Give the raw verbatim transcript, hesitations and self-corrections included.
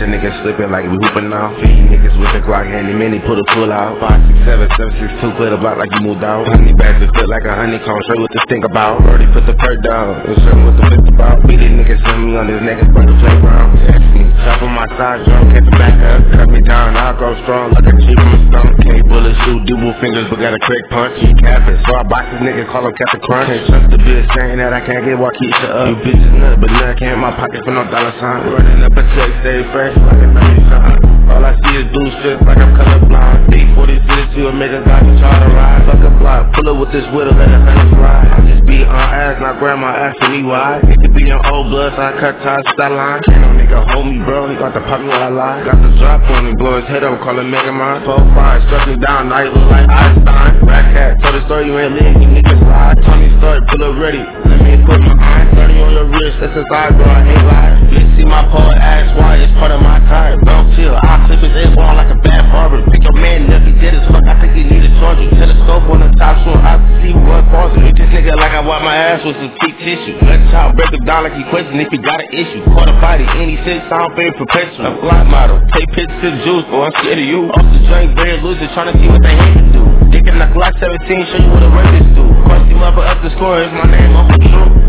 a nigga slipping like we hooping now. Feed niggas with the Glock handy, man, they put a pull out. Five, six, seven, seven, six, two, clear the block like you moved out. Honey bags that fit like a honeycomb, straight with the stink about. Already put the perk down, and show what the flip about. Beat these niggas send me on this niggas by the playground. Text me, chop on my side, drum, catch the back up. Cut me down, I'll grow strong like a cheap on the stone. Can't bullet shoot, double fingers, but got a crack punch. You capping, so I box this nigga, call him Captain Crunch. Can't trust the bitch saying that I can't get Waukesha up. You bitches nut, but nut can't my pocket for no dollar sign. Running up a check, stay fresh like a ninety something. All I see is blue strips like I'm colorblind. B forty-six, you a nigga got to try to ride. Fuck a block, pull up with this widow, let a hundred ride. I just be on ass, not grandma asking me why. It could be in old blood, so I cut ties to that line. Can't no nigga hold me, bro, he got the pop me while I lie. Got the drop on him, blow his head up, call him Mega Man. four five, struck me down, now he look like Einstein. Black cat, told the story, you ain't lit, you niggas lie. Tony started, pull up ready, let me put my eye. thirty on your wrist, that's a side, bro, I ain't lie. Bitch, see my pole, ask why, it's part of my tire. Don't chill, I'll clip his ass on like a bad barber. Pick your man up, he dead as fuck, I think he need a charger. Telescope on the top, so I can see what farther. Hit this nigga like I wipe my ass with some cheap tissue. Let's child break him down like he question if he got an issue. Caught a body, any six, I don't pay perpetual. A block model, take pictures of juice, boy, I'm scared of you. Off the drink, very loser, tryna see what they hate to do. Dick in the Glock seventeen, show you what a rapist do. Cross him up or up the score, is my name, I'm true.